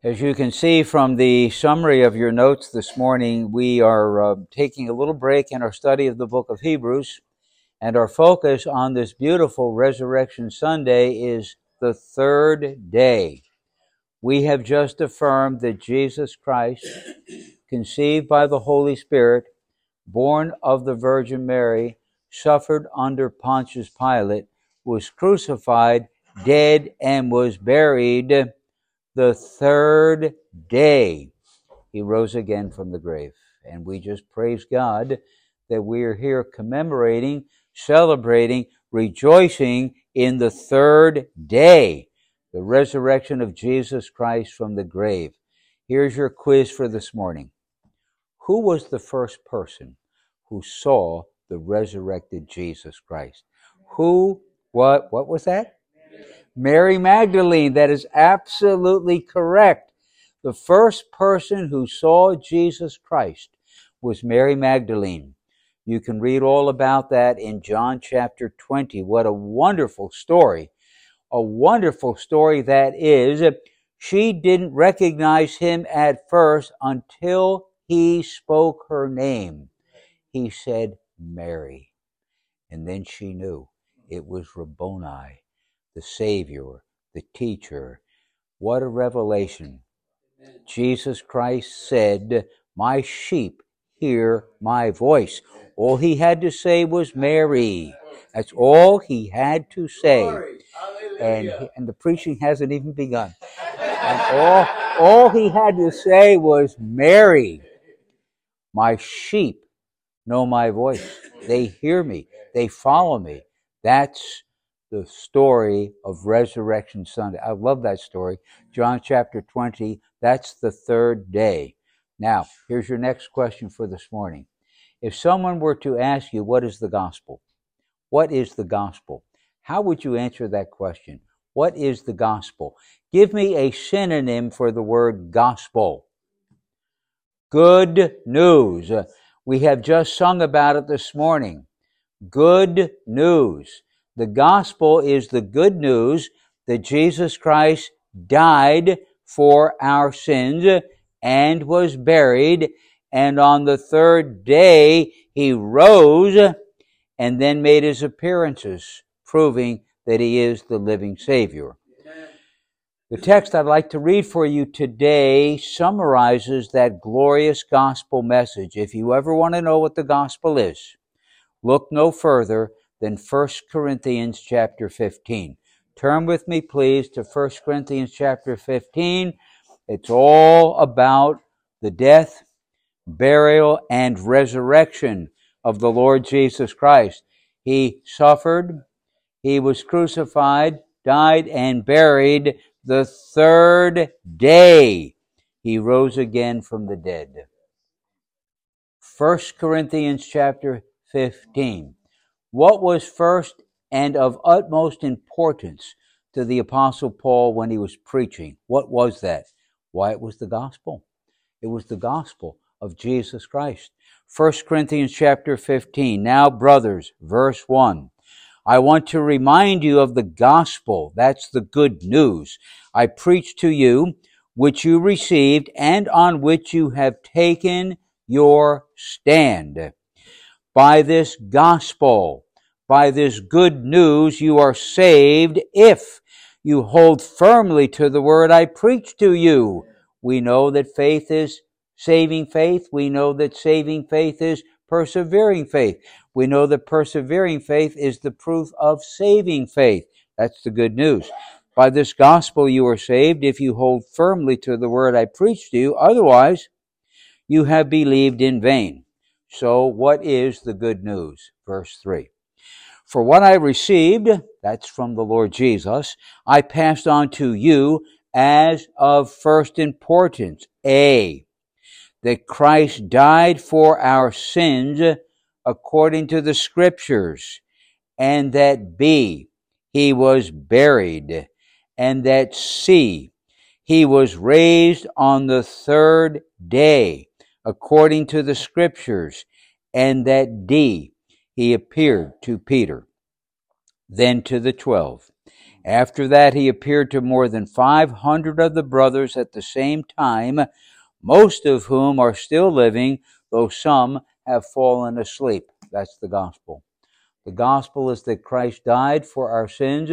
As you can see from the summary of your notes this morning, we are taking a little break in our study of the book of Hebrews, and our focus on this beautiful Resurrection Sunday is the third day. We have just affirmed that Jesus Christ, conceived by the Holy Spirit, born of the Virgin Mary, suffered under Pontius Pilate, was crucified, dead, and was buried. The third day, he rose again from the grave. And we just praise God that we are here commemorating, celebrating, rejoicing in the third day, the resurrection of Jesus Christ from the grave. Here's your quiz for this morning. Who was the first person who saw the resurrected Jesus Christ? What was that? Mary Magdalene. That is absolutely correct. The first person who saw Jesus Christ was Mary Magdalene. You can read all about that in John chapter 20. What a wonderful story. A wonderful story that is. She didn't recognize him at first until he spoke her name. He said, Mary. And then she knew it was Rabboni, the Savior, the teacher. What a revelation. Jesus Christ said, my sheep hear my voice. All he had to say was Mary. That's all he had to say. And the preaching hasn't even begun. And all he had to say was Mary. My sheep know my voice. They hear me. They follow me. That's the story of Resurrection Sunday. I love that story. John chapter 20, that's the third day. Now, here's your next question for this morning. If someone were to ask you, what is the gospel? What is the gospel? How would you answer that question? What is the gospel? Give me a synonym for the word gospel. Good news. We have just sung about it this morning. Good news. The gospel is the good news that Jesus Christ died for our sins and was buried, and on the third day he rose and then made his appearances, proving that he is the living Savior. The text I'd like to read for you today summarizes that glorious gospel message. If you ever want to know what the gospel is, look no further than 1 Corinthians chapter 15. Turn with me, please, to 1 Corinthians chapter 15. It's all about the death, burial, and resurrection of the Lord Jesus Christ. He suffered, he was crucified, died, and buried. The third day, he rose again from the dead. 1 Corinthians chapter 15. What was first and of utmost importance to the Apostle Paul when he was preaching? What was that? Why, it was the gospel. It was the gospel of Jesus Christ. 1 Corinthians chapter 15. Now, brothers, verse 1. I want to remind you of the gospel. That's the good news. I preached to you, which you received, and on which you have taken your stand. By this gospel, by this good news, you are saved if you hold firmly to the word I preached to you. We know that faith is saving faith. We know that saving faith is persevering faith. We know that persevering faith is the proof of saving faith. That's the good news. By this gospel you are saved if you hold firmly to the word I preached to you. Otherwise, you have believed in vain. So what is the good news? Verse 3. For what I received, that's from the Lord Jesus, I passed on to you as of first importance. A, that Christ died for our sins according to the Scriptures, and that B, he was buried, and that C, he was raised on the third day according to the Scriptures, and that D, he appeared to Peter. then to the 12. After that, he appeared to more than 500 of the brothers at the same time, most of whom are still living, though some have fallen asleep. That's the gospel. The gospel is that Christ died for our sins,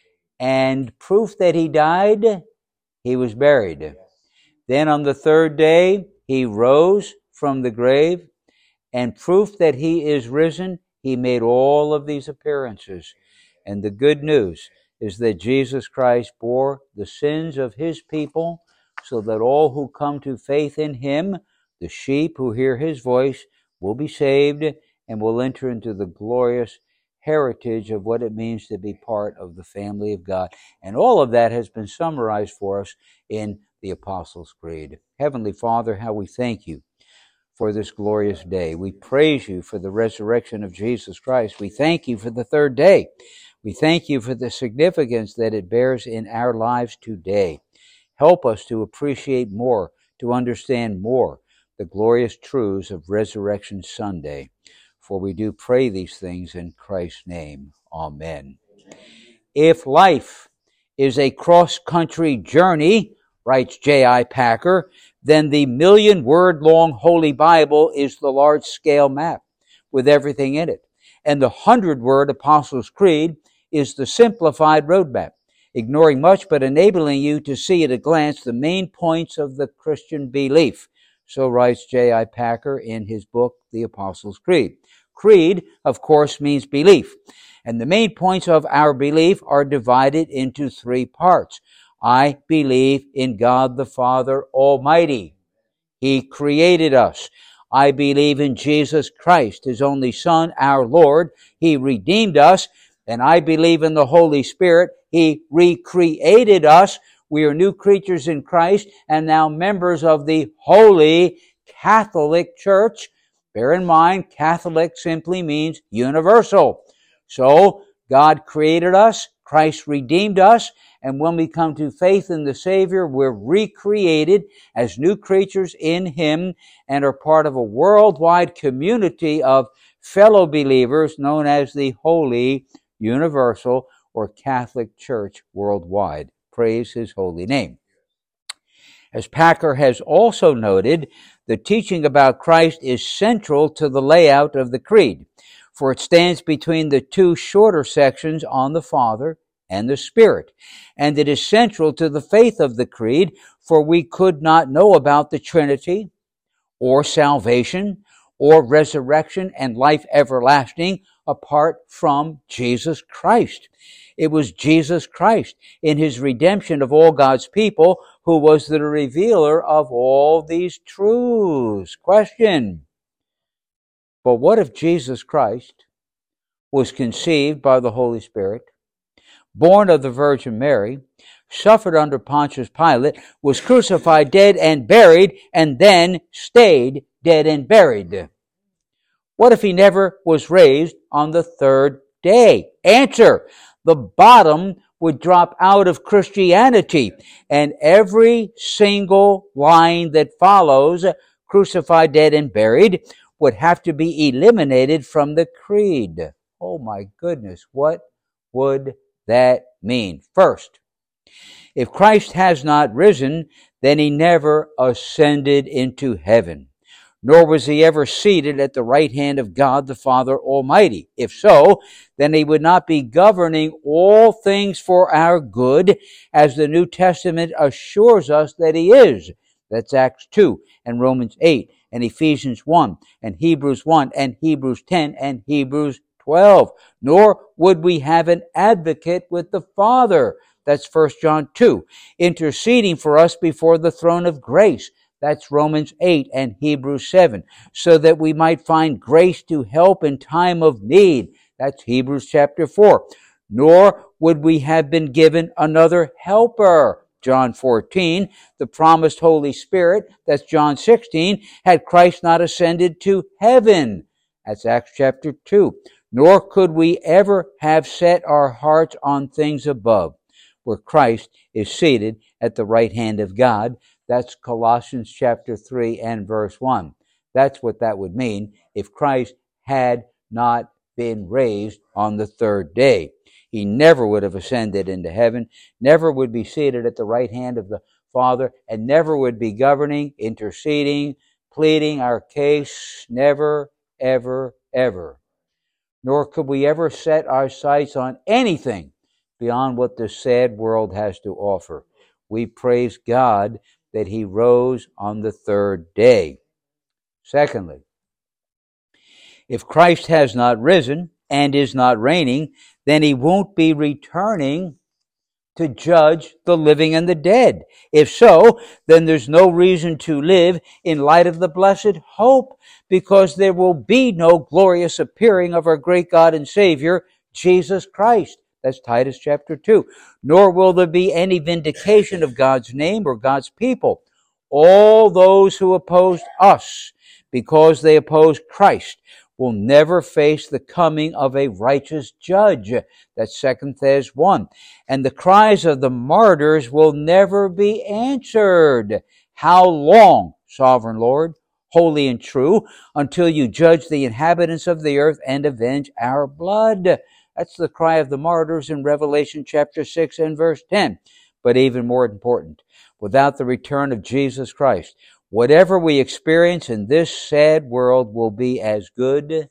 and proof that he died, he was buried. Then on the third day, he rose from the grave, and proof that he is risen, he made all of these appearances. And the good news is that Jesus Christ bore the sins of his people, so that all who come to faith in him, the sheep who hear his voice, will be saved and will enter into the glorious heritage of what it means to be part of the family of God. And all of that has been summarized for us in the Apostles' Creed. Heavenly Father, how we thank you for this glorious day. We praise you for the resurrection of Jesus Christ. We thank you for the third day. We thank you for the significance that it bears in our lives today. Help us to appreciate more, to understand more the glorious truths of Resurrection Sunday. For we do pray these things in Christ's name. Amen. If life is a cross-country journey, writes J.I. Packer, then the 1,000,000-word-long Holy Bible is the large-scale map with everything in it. And the 100-word Apostles' Creed is the simplified roadmap, ignoring much but enabling you to see at a glance the main points of the Christian belief. So writes J.I. Packer in his book, The Apostles' Creed. Creed, of course, means belief. And the main points of our belief are divided into 3 parts. I believe in God the Father Almighty. He created us. I believe in Jesus Christ, his only Son, our Lord. He redeemed us. And I believe in the Holy Spirit. He recreated us. We are new creatures in Christ and now members of the Holy Catholic Church. Bear in mind, Catholic simply means universal. So, God created us, Christ redeemed us, and when we come to faith in the Savior, we're recreated as new creatures in him and are part of a worldwide community of fellow believers known as the Holy Universal or Catholic Church worldwide. Praise his holy name. As Packer has also noted, the teaching about Christ is central to the layout of the Creed, for it stands between the 2 shorter sections on the Father and the Spirit, and it is central to the faith of the Creed, for we could not know about the Trinity, or salvation, or resurrection and life everlasting apart from Jesus Christ. It was Jesus Christ in his redemption of all God's people who was the revealer of all these truths. Question: but what if Jesus Christ was conceived by the Holy Spirit, born of the Virgin Mary, suffered under Pontius Pilate, was crucified, dead, and buried, and then stayed dead and buried? What if he never was raised on the third day? Answer: the bottom would drop out of Christianity, and every single line that follows, crucified, dead, and buried, would have to be eliminated from the creed. Oh my goodness, what would that mean? First, if Christ has not risen, then he never ascended into heaven, nor was he ever seated at the right hand of God the Father Almighty. If so, then he would not be governing all things for our good, as the New Testament assures us that he is. That's Acts 2 and Romans 8 and Ephesians 1 and Hebrews 1 and Hebrews 10 and Hebrews 12. Nor would we have an advocate with the Father. That's 1 John 2. Interceding for us before the throne of grace. That's Romans 8 and Hebrews 7. So that we might find grace to help in time of need. That's Hebrews chapter 4. Nor would we have been given another helper. John 14, the promised Holy Spirit, that's John 16, had Christ not ascended to heaven. That's Acts chapter 2. Nor could we ever have set our hearts on things above, where Christ is seated at the right hand of God. That's Colossians chapter 3 and verse 1. That's what that would mean if Christ had not been raised on the third day. He never would have ascended into heaven, never would be seated at the right hand of the Father, and never would be governing, interceding, pleading our case. Never, ever, ever. Nor could we ever set our sights on anything beyond what this sad world has to offer. We praise God that He rose on the third day. Secondly, if Christ has not risen and is not reigning, then He won't be returning to judge the living and the dead. If so, then there's no reason to live in light of the blessed hope, because there will be no glorious appearing of our great God and Savior, Jesus Christ. That's Titus chapter 2. Nor will there be any vindication of God's name or God's people. All those who opposed us, because they opposed Christ, will never face the coming of a righteous judge. That's 2 Thess 1. And the cries of the martyrs will never be answered. How long, sovereign Lord, holy and true, until you judge the inhabitants of the earth and avenge our blood? That's the cry of the martyrs in Revelation chapter 6 and verse 10. But even more important, without the return of Jesus Christ, whatever we experience in this sad world will be as good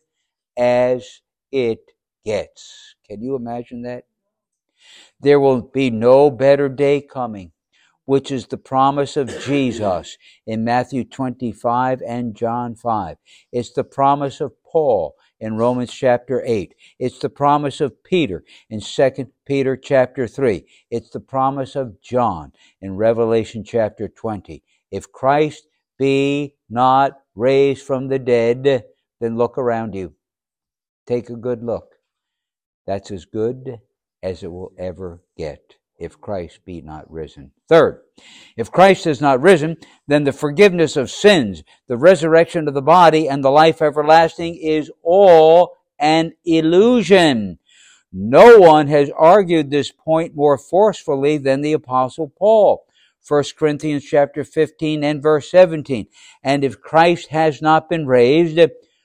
as it gets. Can you imagine that? There will be no better day coming, which is the promise of Jesus in Matthew 25 and John 5. It's the promise of Paul in Romans chapter 8. It's the promise of Peter in 2 Peter chapter 3. It's the promise of John in Revelation chapter 20. If Christ be not raised from the dead, then look around you. Take a good look. That's as good as it will ever get, if Christ be not risen. Third, if Christ has not risen, then the forgiveness of sins, the resurrection of the body, and the life everlasting is all an illusion. No one has argued this point more forcefully than the Apostle Paul. 1 Corinthians chapter 15 and verse 17. And if Christ has not been raised,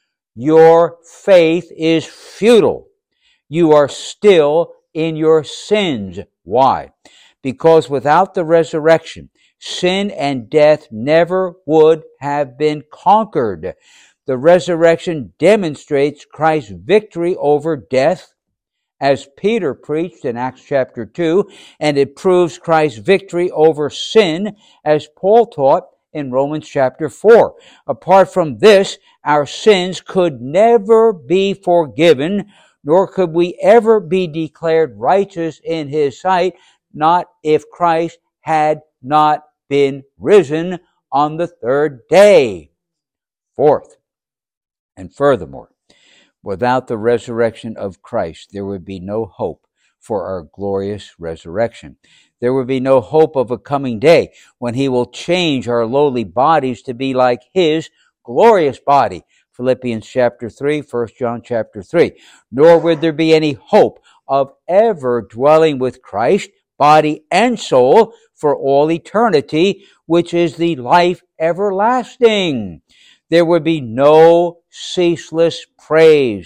your faith is futile. You are still in your sins. Why? Because without the resurrection, sin and death never would have been conquered. The resurrection demonstrates Christ's victory over death, as Peter preached in Acts chapter 2, and it proves Christ's victory over sin, as Paul taught in Romans chapter 4. Apart from this, our sins could never be forgiven, nor could we ever be declared righteous in His sight, not if Christ had not been risen on the third day. Fourth, and furthermore, without the resurrection of Christ, there would be no hope for our glorious resurrection. There would be no hope of a coming day when He will change our lowly bodies to be like His glorious body. Philippians chapter 3, 1 John chapter 3. Nor would there be any hope of ever dwelling with Christ, body and soul, for all eternity, which is the life everlasting. There would be no ceaseless praise,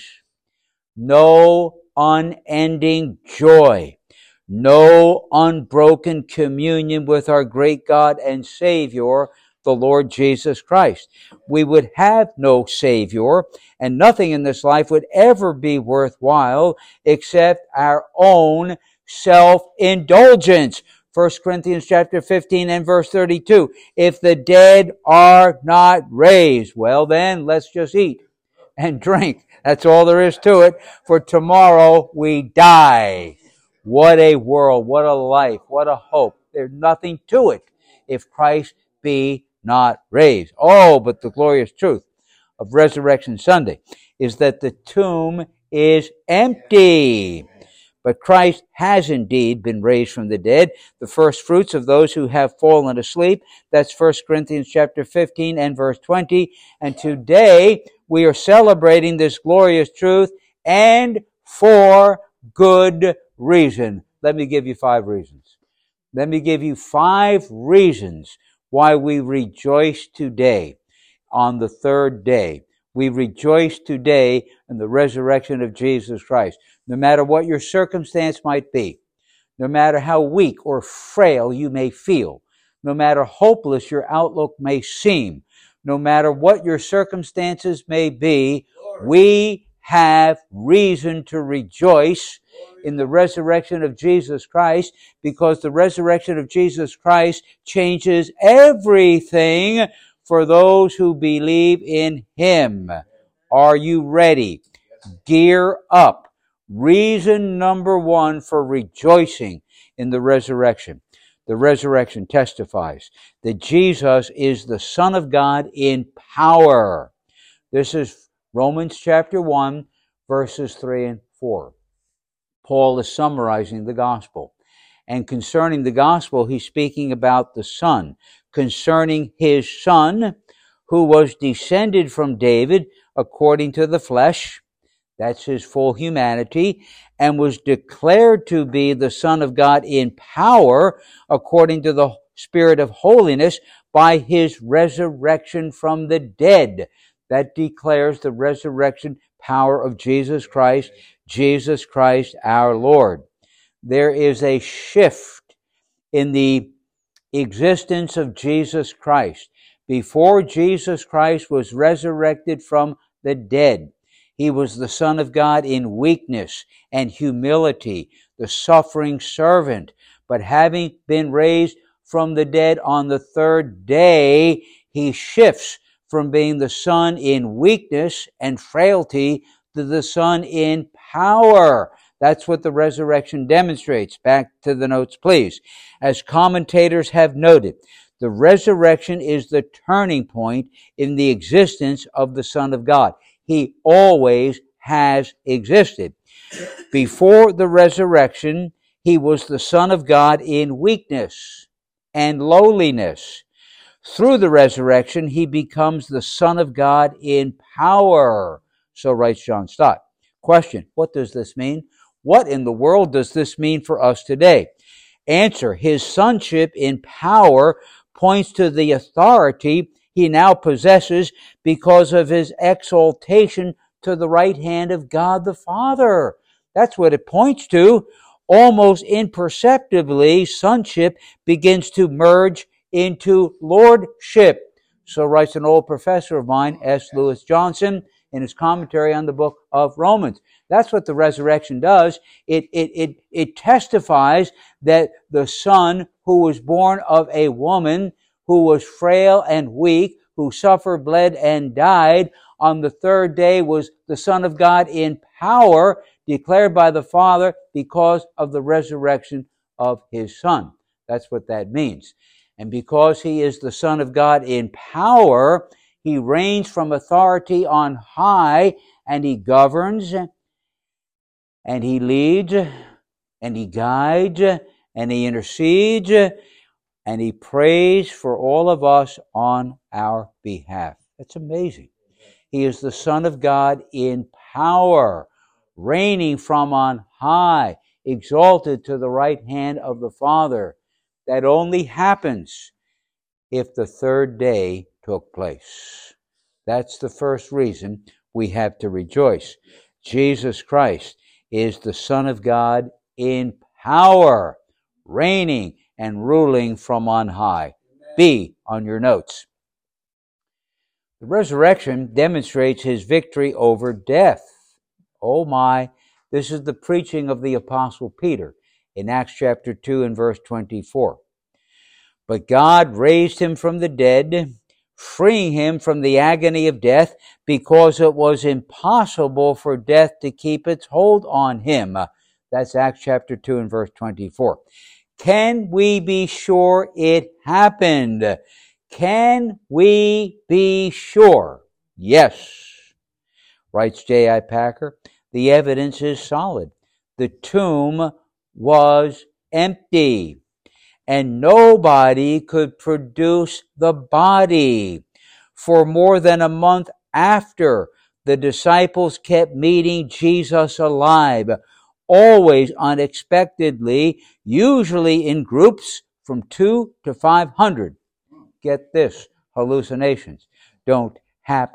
no unending joy, no unbroken communion with our great God and Savior, the Lord Jesus Christ. We would have no Savior, and nothing in this life would ever be worthwhile except our own self-indulgence. 1 Corinthians chapter 15 and verse 32. If the dead are not raised, well then, let's just eat and drink. That's all there is to it. For tomorrow we die. What a world, what a life, what a hope. There's nothing to it if Christ be not raised. Oh, but the glorious truth of Resurrection Sunday is that the tomb is empty. But Christ has indeed been raised from the dead, the first fruits of those who have fallen asleep. That's 1 Corinthians chapter 15 and verse 20. And today we are celebrating this glorious truth, and for good reason. Let me give you 5 reasons. Let me give you 5 reasons why we rejoice today on the third day We rejoice today in the resurrection of Jesus Christ. No matter what your circumstance might be, no matter how weak or frail you may feel, no matter hopeless your outlook may seem, no matter what your circumstances may be, we have reason to rejoice in the resurrection of Jesus Christ, because the resurrection of Jesus Christ changes everything for those who believe in Him. Are you ready? Gear up. Reason number one for rejoicing in the resurrection. The resurrection testifies that Jesus is the Son of God in power. This is Romans chapter 1, verses 3 and 4. Paul is summarizing the gospel. And concerning the gospel, he's speaking about the Son. Concerning His Son, who was descended from David according to the flesh, that's His full humanity, and was declared to be the Son of God in power according to the Spirit of holiness by His resurrection from the dead. That declares the resurrection power of Jesus Christ our Lord. There is a shift in the existence of Jesus Christ. Before Jesus Christ was resurrected from the dead, He was the Son of God in weakness and humility, the suffering servant. But having been raised from the dead on the third day, He shifts from being the Son in weakness and frailty to the Son in power. That's what the resurrection demonstrates. Back to the notes, please. As commentators have noted, the resurrection is the turning point in the existence of the Son of God. He always has existed. Before the resurrection, He was the Son of God in weakness and lowliness. Through the resurrection, He becomes the Son of God in power. So writes John Stott. Question: what does this mean? What in the world does this mean for us today? Answer: His sonship in power points to the authority He now possesses because of His exaltation to the right hand of God the Father. That's what it points to. Almost imperceptibly, sonship begins to merge into lordship. So writes an old professor of mine, S. Lewis Johnson, in his commentary on the book of Romans. That's what the resurrection does. It testifies that the Son who was born of a woman, who was frail and weak, who suffered, bled, and died, on the third day was the Son of God in power, declared by the Father because of the resurrection of His Son. That's what that means. And because He is the Son of God in power, He reigns from authority on high, and He governs, and He leads, and He guides, and He intercedes, and He prays for all of us on our behalf. That's amazing. He is the Son of God in power, reigning from on high, exalted to the right hand of the Father. That only happens if the third day took place. That's the first reason we have to rejoice. Jesus Christ is the Son of God in power, reigning and ruling from on high. B on your notes. The resurrection demonstrates His victory over death. Oh my, this is the preaching of the Apostle Peter in Acts chapter 2 and verse 24. But God raised Him from the dead, freeing Him from the agony of death, because it was impossible for death to keep its hold on Him. That's Acts chapter 2 and verse 24. Can we be sure it happened? Can we be sure? Yes. Writes J.I. Packer, the evidence is solid. The tomb was empty, and nobody could produce the body. For more than a month after, the disciples kept meeting Jesus alive, always unexpectedly, usually in groups from 2 to 500. Get this, hallucinations don't happen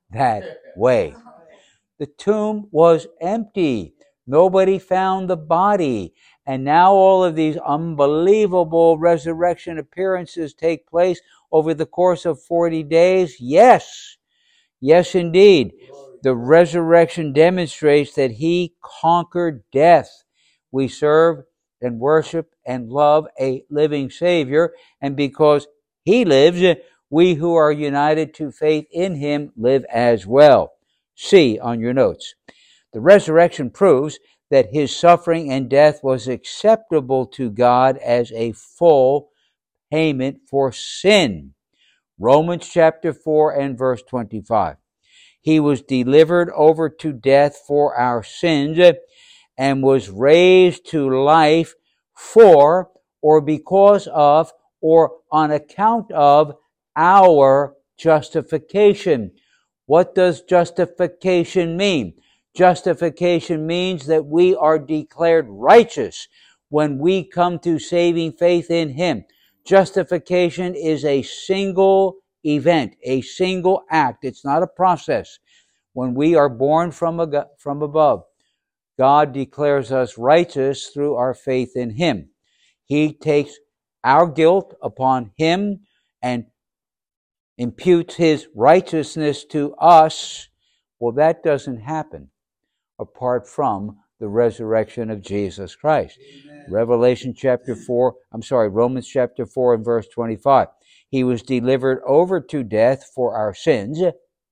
that way. The tomb was empty. Nobody found the body. And now all of these unbelievable resurrection appearances take place over the course of 40 days. Yes. Yes, indeed. The resurrection demonstrates that he conquered death. We serve and worship and love a living Savior. And because he lives, we who are united to faith in him live as well. C on your notes. The resurrection proves that his suffering and death was acceptable to God as a full payment for sin. Romans chapter 4 and verse 25. He was delivered over to death for our sins and was raised to life for or because of or on account of our justification. What does justification mean? Justification means that we are declared righteous when we come to saving faith in him. Justification is a single event, a single act. It's not a process. When we are born from above, God declares us righteous through our faith in him. He takes our guilt upon him and imputes his righteousness to us. Well, that doesn't happen apart from the resurrection of Jesus Christ. Amen. Romans chapter 4 and verse 25. He was delivered over to death for our sins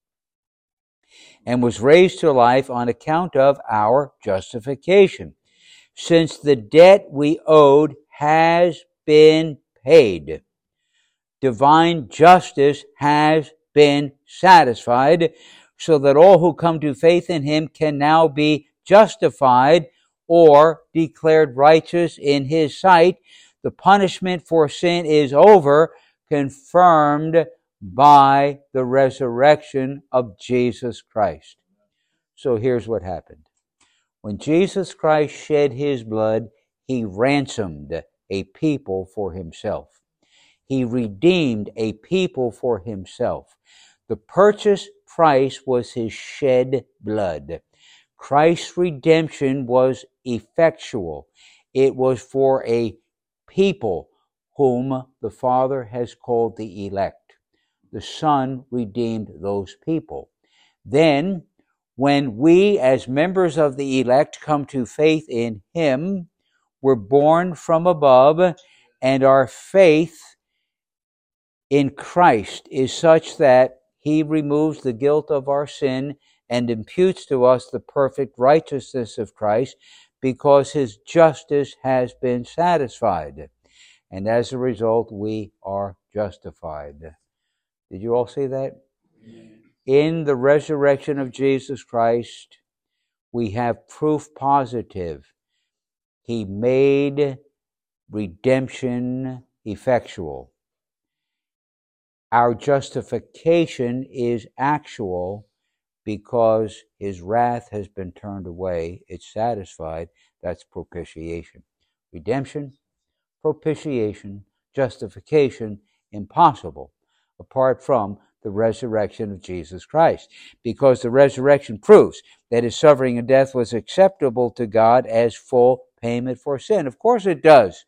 and was raised to life on account of our justification. Since the debt we owed has been paid, divine justice has been satisfied, so that all who come to faith in him can now be justified or declared righteous in his sight. The punishment for sin is over, confirmed by the resurrection of Jesus Christ. So here's what happened. When Jesus Christ shed his blood, he ransomed a people for himself. He redeemed a people for himself. The purchase price was his shed blood. Christ's redemption was effectual. It was for a people whom the Father has called the elect. The Son redeemed those people. Then, when we as members of the elect come to faith in him, we're born from above, and our faith in Christ is such that he removes the guilt of our sin and imputes to us the perfect righteousness of Christ because his justice has been satisfied. And as a result, we are justified. Did you all see that? In the resurrection of Jesus Christ, we have proof positive. He made redemption effectual. Our justification is actual because his wrath has been turned away. It's satisfied. That's propitiation. Redemption, propitiation, justification, impossible apart from the resurrection of Jesus Christ. Because the resurrection proves that his suffering and death was acceptable to God as full payment for sin. Of course it does.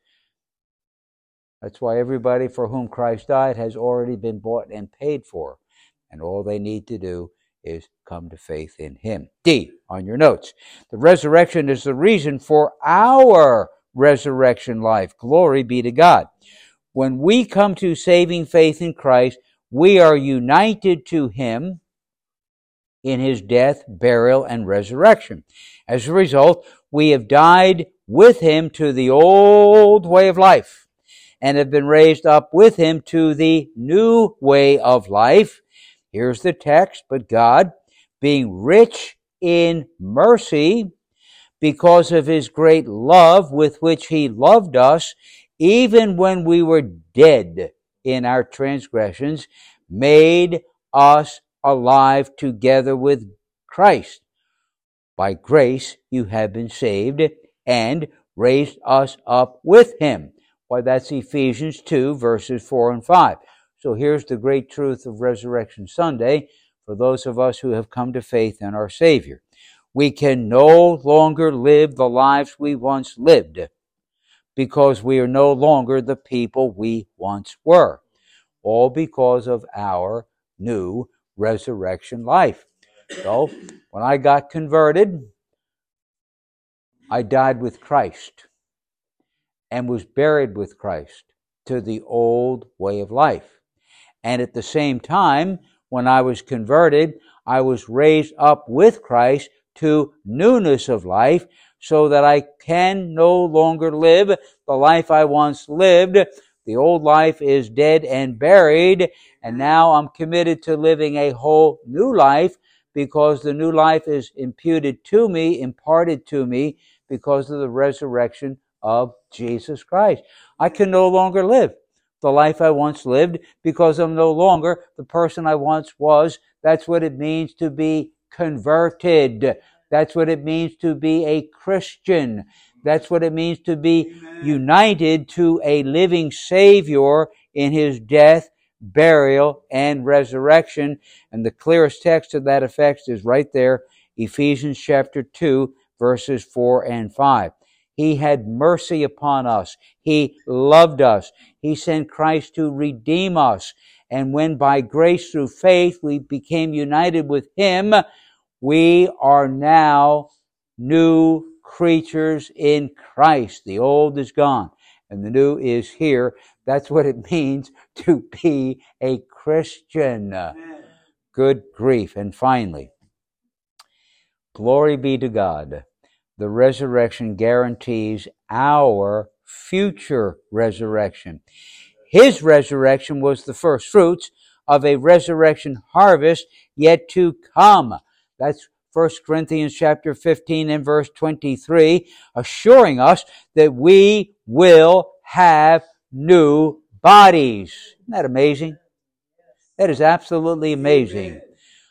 That's why everybody for whom Christ died has already been bought and paid for. And all they need to do is come to faith in him. D, on your notes. The resurrection is the reason for our resurrection life. Glory be to God. When we come to saving faith in Christ, we are united to him in his death, burial, and resurrection. As a result, we have died with him to the old way of life and have been raised up with him to the new way of life. Here's the text, but God, being rich in mercy, because of his great love with which he loved us, even when we were dead in our transgressions, made us alive together with Christ. By grace you have been saved, and raised us up with him. Why, that's Ephesians 2, verses 4 and 5. So here's the great truth of Resurrection Sunday for those of us who have come to faith in our Savior. We can no longer live the lives we once lived because we are no longer the people we once were, all because of our new resurrection life. So, when I got converted, I died with Christ and was buried with Christ to the old way of life. And at the same time, when I was converted, I was raised up with Christ to newness of life, so that I can no longer live the life I once lived. The old life is dead and buried, and now I'm committed to living a whole new life, because the new life is imputed to me, imparted to me, because of the resurrection of Jesus Christ. I can no longer live the life I once lived because I'm no longer the person I once was. That's what it means to be converted. That's what it means to be a Christian. That's what it means to be united to a living Savior in His death, burial, and resurrection. And the clearest text to that effect is right there, Ephesians chapter 2, verses 4 and 5. He had mercy upon us. He loved us. He sent Christ to redeem us. And when by grace through faith we became united with Him, we are now new creatures in Christ. The old is gone and the new is here. That's what it means to be a Christian. Good grief. And finally, glory be to God. The resurrection guarantees our future resurrection. His resurrection was the first fruits of a resurrection harvest yet to come. That's 1 Corinthians chapter 15 and verse 23, assuring us that we will have new bodies. Isn't that amazing? That is absolutely amazing.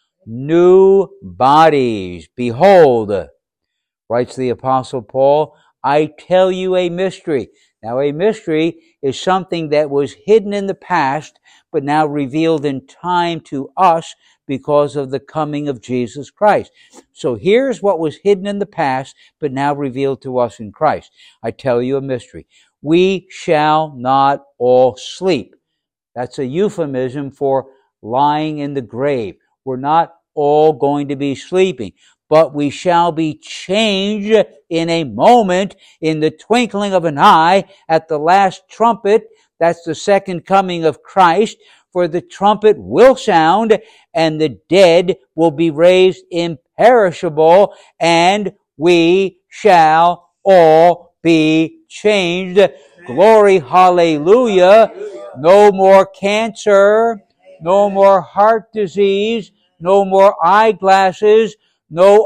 New bodies. Behold, writes the Apostle Paul, I tell you a mystery. Now, a mystery is something that was hidden in the past, but now revealed in time to us because of the coming of Jesus Christ. So here's what was hidden in the past, but now revealed to us in Christ. I tell you a mystery. We shall not all sleep. That's a euphemism for lying in the grave. We're not all going to be sleeping, but we shall be changed in a moment, in the twinkling of an eye, at the last trumpet. That's the second coming of Christ. For the trumpet will sound, and the dead will be raised imperishable, and we shall all be changed. Glory, hallelujah. No more cancer, no more heart disease, no more eyeglasses, no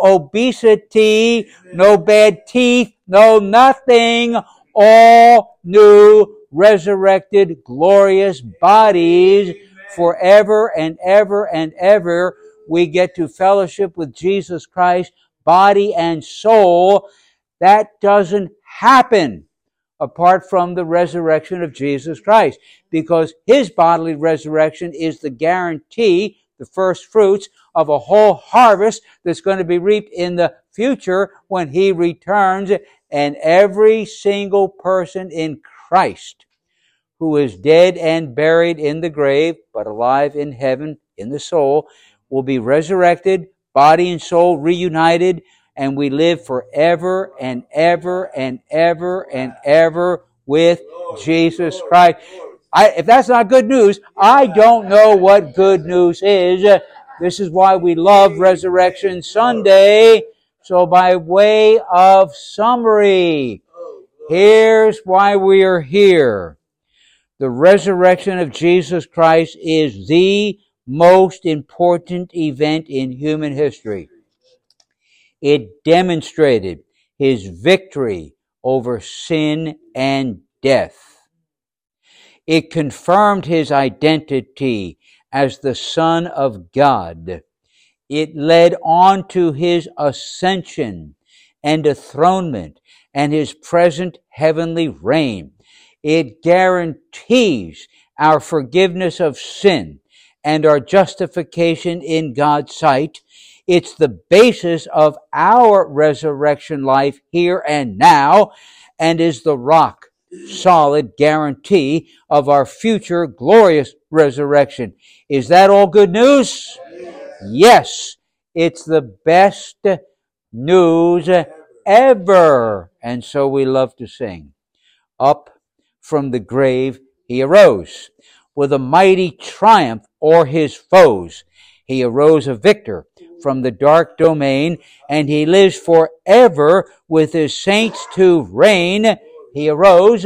obesity, no bad teeth, no nothing. All new, resurrected, glorious bodies forever and ever and ever. We get to fellowship with Jesus Christ, body and soul. That doesn't happen apart from the resurrection of Jesus Christ, because His bodily resurrection is the guarantee, the first fruits of a whole harvest that's going to be reaped in the future when He returns. And every single person in Christ who is dead and buried in the grave, but alive in heaven, in the soul, will be resurrected, body and soul reunited, and we live forever and ever and ever and ever with Jesus Christ. If that's not good news, I don't know what good news is. This is why we love Resurrection Sunday. So by way of summary, here's why we are here. The resurrection of Jesus Christ is the most important event in human history. It demonstrated His victory over sin and death. It confirmed His identity as the Son of God. It led on to His ascension and enthronement and His present heavenly reign. It guarantees our forgiveness of sin and our justification in God's sight. It's the basis of our resurrection life here and now, and is the rock solid guarantee of our future glorious resurrection. Is that all good news? Yes, it's the best news ever. And so we love to sing. Up from the grave he arose, with a mighty triumph o'er his foes. He arose a victor from the dark domain, and he lives forever with his saints to reign. He arose,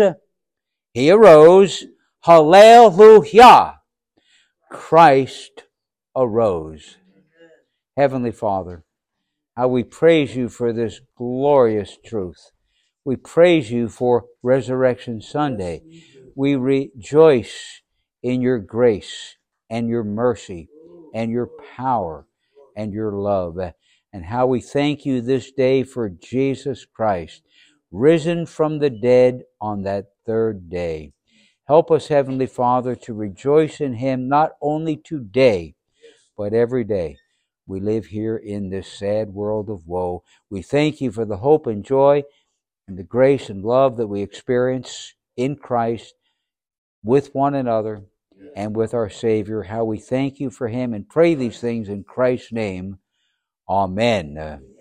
hallelujah, Christ arose. Heavenly Father, how we praise you for this glorious truth. We praise you for Resurrection Sunday. We rejoice in your grace and your mercy and your power and your love. And how we thank you this day for Jesus Christ, risen from the dead on that third day. Help us, Heavenly Father, to rejoice in him not only today, but every day we live here in this sad world of woe. We thank you for the hope and joy and the grace and love that we experience in Christ with one another and with our Savior. How we thank you for him and pray these things in Christ's name. Amen.